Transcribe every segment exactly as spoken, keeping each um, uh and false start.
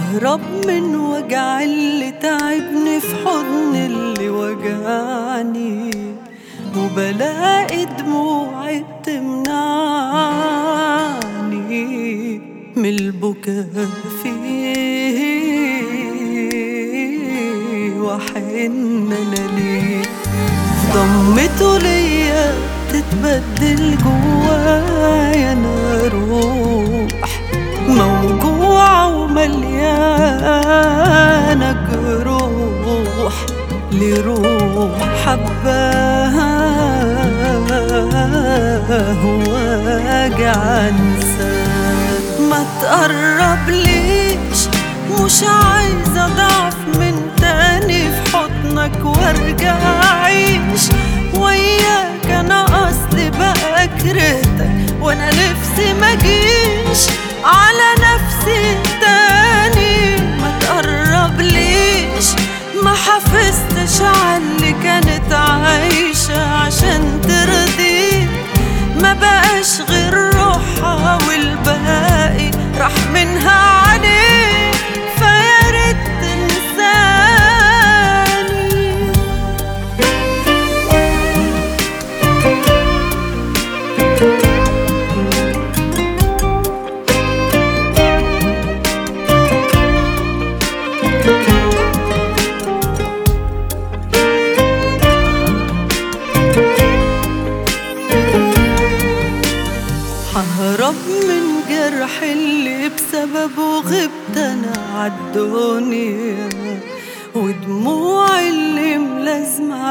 ههرب من وجع اللي تعبني في حضن اللي وجعني، وبلاقي دموعي بتمنعني من البكاء فيه، وحن انا ليه ضمته ليا تتبدل جوايا انا روح موجوعة ومليانة جروح لروح حباها وواجع انساه. ما تقرب ليش مش عايزة ضعف من تاني في حضنك وارجع اعيش وياك. انا اصلي بقى كرهتك وانا نفسي مجيش على نفسي تاني. ما تقرب ليش ما حافظتش عاللي كانت عايشة عشان ترضيك، ما بقاش غير روحها والباقي راح منها عليك، فياريت تنساني. ههرب من جرح اللي بسببه غبت انا عالدنيا، ودموع اللي ملازمة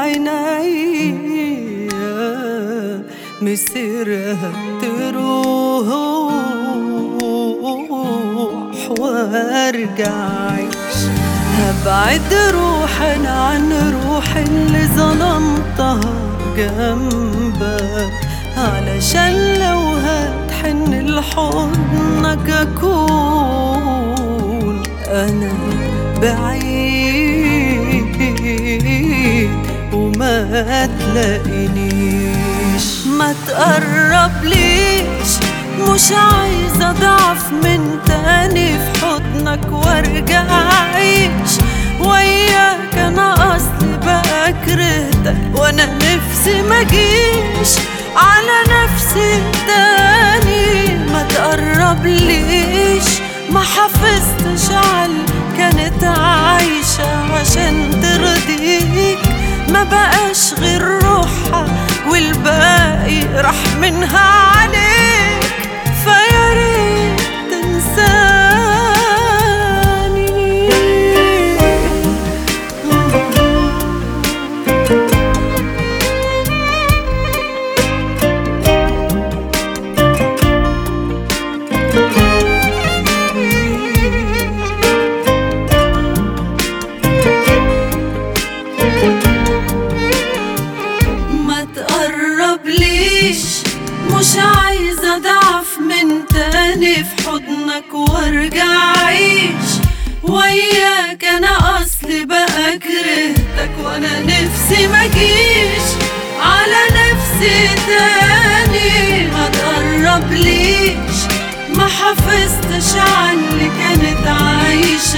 عينيا مسيرها تروح وارجع اعيش. هبعد روحي عن روحي اللي ظلمتها جنبك، علشان لو هتحن لحضنك أكون أنا بعيد وما تلاقينيش. ما تقرب ليش مش عايزة ضعف من تاني في حضنك وارجع أعيش وياك. أنا أصلي بقى كرهتك وأنا نفسي مجيش على نفسي تاني. ما تقرب ليش ما حافظتش عاللي كانت عايشة عشان ترضيك، ما بقاش غير روحها والباقي راح منها عليك، فياريت تنساني. مش عايزة ضعف من تاني في حضنك وارجع اعيش وياك. انا اصلي بقى كرهتك وانا نفسي مجيش على نفسي تاني. ما تقرب ليش ما حافظتش عاللي كانت عايشة